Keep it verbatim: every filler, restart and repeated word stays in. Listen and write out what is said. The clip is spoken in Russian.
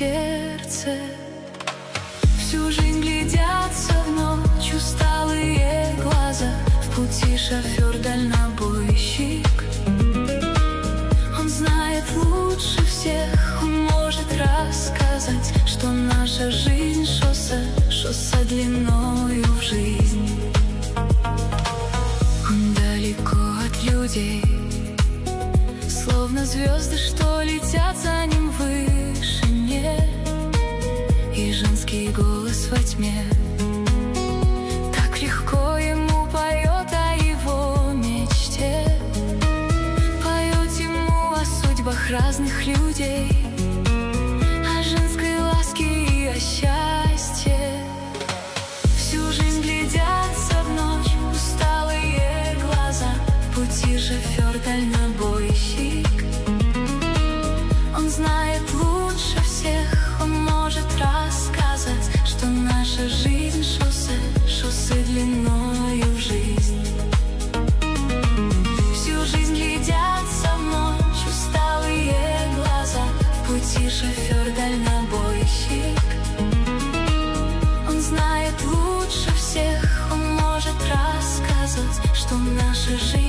сердце. Всю жизнь глядятся в ночь усталые глаза. В пути шофер, дальнобойщик. Он знает лучше всех, он может рассказать, что наша жизнь шоссе, шоссе длиною в жизнь. Он далеко от людей, словно звезды, что летят за ним в вышине. И женский голос во тьме так легко ему поет о его мечте. Поет ему о судьбах разных людей, о женской ласке и о счастье. Всю жизнь глядятся в ночь усталые глаза. В пути шофер, дальнобойщик. Он знает лучше всех, он может рассказать, что наша жизнь шоссе, шоссе длиною в жизнь. Всю жизнь глядятся в ночь усталые глаза. В пути шофер, дальнобойщик. Он знает лучше всех, он может рассказать, что наша жизнь